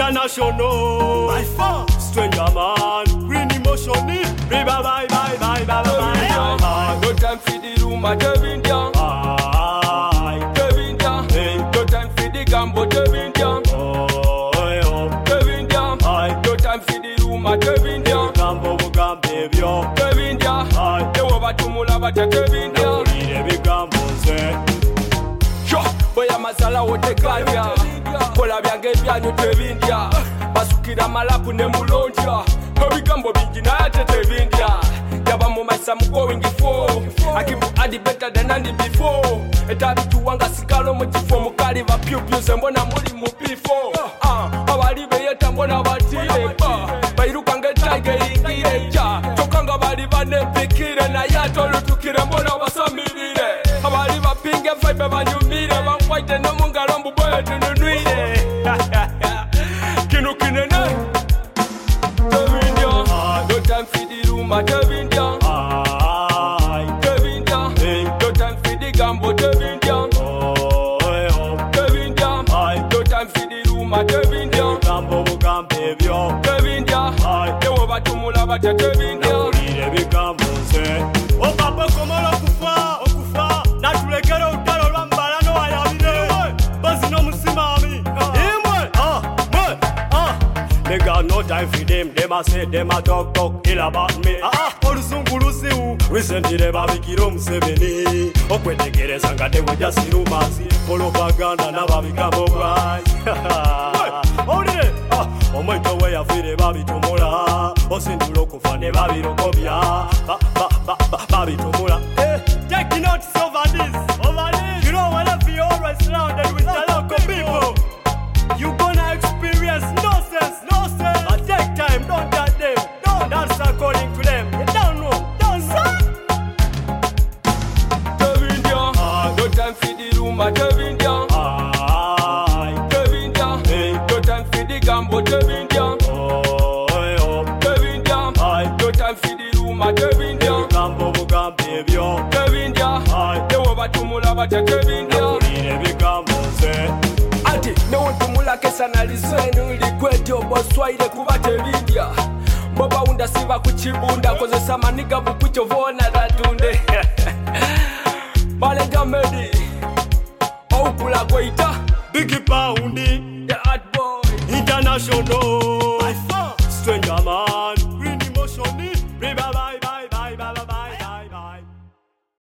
international. By far, stranger man, green emotion. Bye bye bye bye bye bye bye. No time for the room at Kevin Young. Kevin Young. No time for the gambo Kevin Young. Kevin Young. No time for the room at Kevin Young. Gambo baby yo. Kevin Young. They over to Mulabata Kevin Young. Boya masala otekanya kola byange byanyu tebindya basukira malapu ne mulonja ebigambo bingi naye tetebindya yaba mu maisa mu going for akibu adi better than any before etabituwanga sikalo mu kifo mukali ba pyupyuse mbona muli mu before abali beyeta mbona batire bairukange tiger ingire ja tokanga bali banepikire naye atolutukire mbona basamirire abali bapinge vibe banyumire bamwaite no mungalo mbuboyo tununwire kinu kinene Kevin Young. No time for the room at Kevin Young. Kevin Young. No time for the gambo Kevin Young. Kevin Young. No time for the room at Kevin Young. Gambo baby yo. Kevin Young. They over to Mulabata Kevin Young. Oh papa comment l'okufa okufa na tulekere utalo lwa mbala no ayabire basi no musimami imwe nigga no time for them a say them a talk ill about me oluzungulusi u recently babikiro Museveni okwetegereza nga tewe just rumors propaganda na babikamo price olire omweto we yafire babitumula osindula okufa ne babirokobya babitumula take notes over this you know whenever you're always surrounded with the local people you gonna experience nonsense but take time, don't judge them, don't dance according to them, you don't know Kevin Young. No time for the room at Kevin Young. Kevin Young. No time for the gambo Kevin Young. Kevin Young. No time for the room at Kevin Young. Gambo baby yo. Kevin Young. They over to Mulabata Kevin Young. Ati ne wontumula kesana lisenu likwetyo boswaire kubatebindya boba unda siba kuchibunda kozesa maniga bukuchovona ratunda